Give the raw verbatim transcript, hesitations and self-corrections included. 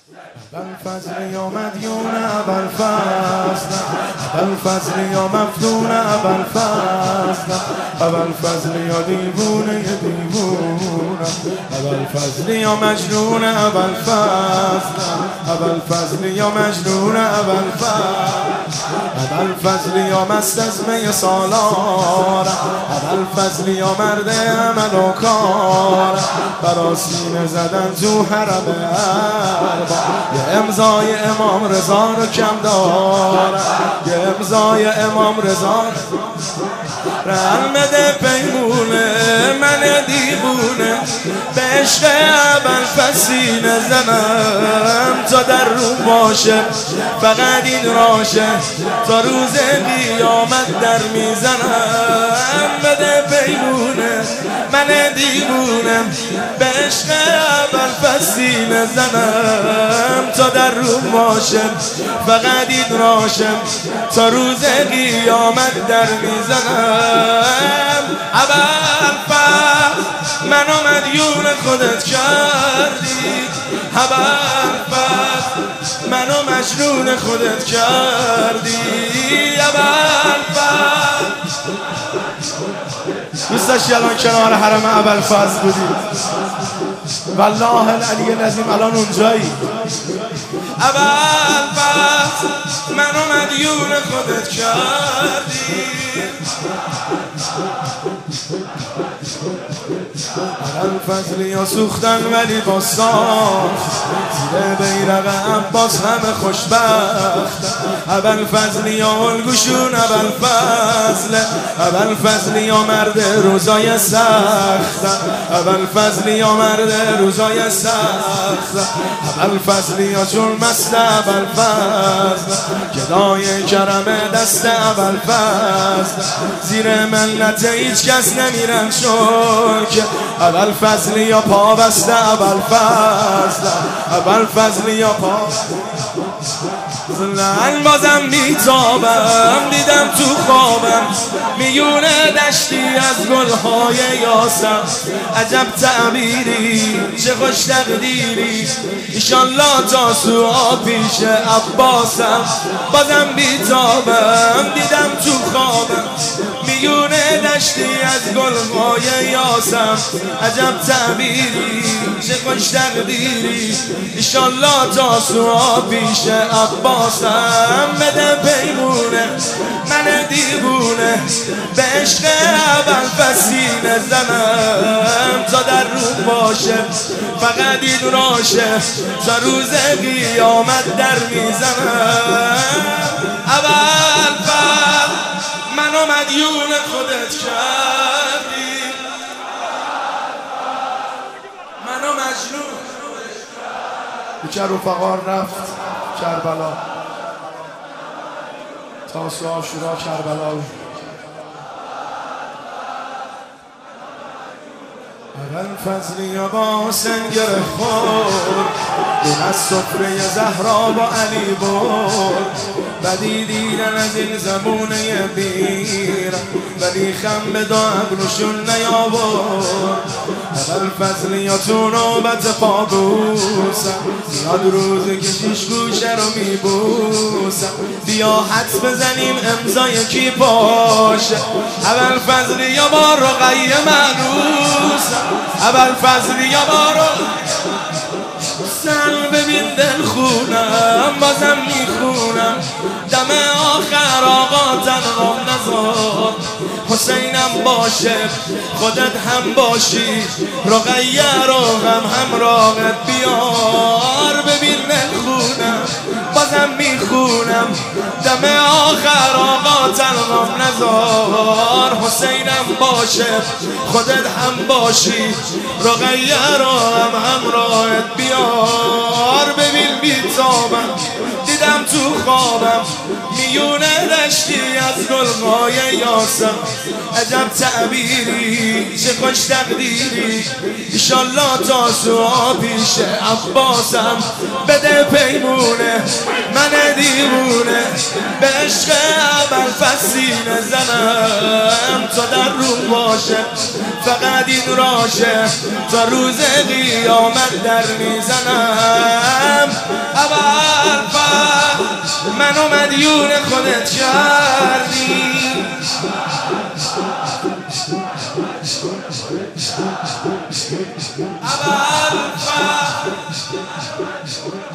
ابوالفضل یا مدیون ابوالفضل، ابوالفضل یا مفتون ابوالفضل، ابوالفضل یا دیوونه دیوونه، ابوالفضل یا مجنون ابوالفضل، ابوالفضل یا مجنون ابوالفضل، ابوالفضل یا مست از می سالار، ابوالفضل یا مرد عمل و کار، برا سینه زدن تو حرم ارباب، یه امضای امام رضا رو کم دارم، یه امضای امام رضا رن بده پیمونه من دیوونه، به عشق ابوالفضل سینه زنم تا در رو باشه، فقط این راشه تا روز قیامت در میزنم، بده پیمونه من دیوونه، به عشق ابوالفضل سینه زنم تا در رو باشه، فقط این راشه تا روز قیامت در میزنم. ابوالفضل منو مدیون خودت کردی، ابوالفضل منو مجنون خودت کردی، ابوالفضل دوست داشتی الان کنار حرم ابوالفضل بودی، والله العلی العظیم الان اونجایی. ابوالفضل منو مدیون خودت کردی، ابوالفضل یا سوختن ولی با ساخت، زیر بیرق عباس همه خوشبخت، ابوالفضل یا الگوشون ابوالفضل، ابوالفضل یا مرد روزای سخت، ابوالفضل یا مرد روزای سخت، ابوالفضل یا چون مست ابوالفضل، گدای کرم دست ابوالفضل، زیر منت هیچ کس نمیرن چون که ابوالفضل یا پا بسته ابوالفضل، ابوالفضل یا پا من بازم میتابم، دیدم تو خوابم میونه دشتی از گلهای یاسم، عجب تعبیری چه خوش تقدیری، ایشالله تا سوها پیش عباسم، بازم میتابم دیدم تو خوابم میونه دشتی از گلهای یاسم، عجب تعبیری چه خوش تقدیری، ایشالله تا سوها پیش عباسم، بده پیمونه من دیوونه، به عشق ابوالفضل سینه زنم تا در رو باشه، فقط این راشه تا روز قیامت در میزنم. ابوالفضل منو مدیون خودت کردی، منو مجنون بیچه رفقا رفت کربلا، تاسو عاشورا کربلا، ابوالفضل یا با سنگر خور، اون از سفره زهرا با علی برد، بدی دیدن از این زمونه بیر، ولی خم به دا ابروشون نیاورد، ابوالفضل یا تو نوبت پابوسم، یاد روز که شیش گوشه رو میبوسم، بیا حدس بزنیم امضای کی باشه، ابوالفضل یا با رقیه معروسم، ابوالفضل یا با رقیه سن ببین دل خونم، بازم میخونم دم آخر آقا تنها نذار، حسینم باشه خودت هم باشی، رقیه رو هم همراهت بیار، ببین دل خونم بازم میخونم دم آخر آقا تنها نذار، حسینم باشه خودت هم باشی، رقیه رو هم همراهت بیار، ببین بیتابم دیدم تو خوابم میونه دشتی از گلهای یاسم، عجب تعبیری چه خوش تقدیری، ایشالله تا سوها پیش عباسم، بده پیمونه من دیوونه، به عشق ابوالفضل سینه زنم تا در رو باشه، فقط این راشه تا روز قیامت در میزنم. منو مدیون خودت کردی. ابوالفضل